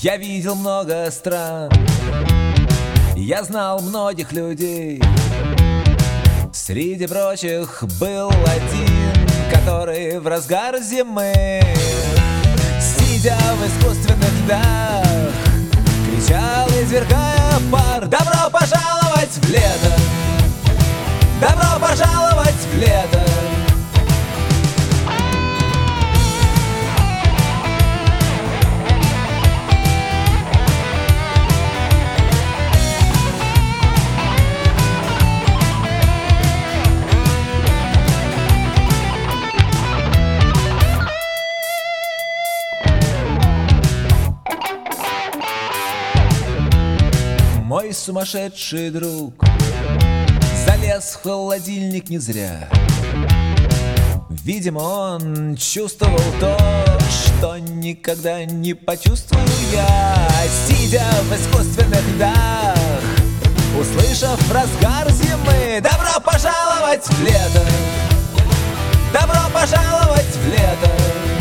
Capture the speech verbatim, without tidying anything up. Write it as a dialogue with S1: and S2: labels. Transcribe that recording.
S1: Я видел много стран, я знал многих людей. Среди прочих был один, который в разгар зимы, сидя в искусственных льдах, кричал, извергая пар: добро пожаловать в лето! Добро пожаловать в лето! Мой сумасшедший друг залез в холодильник не зря. Видимо, он чувствовал то, что никогда не почувствую я, сидя в искусственных льдах, услышав разгар зимы: добро пожаловать в лето! Добро пожаловать в лето!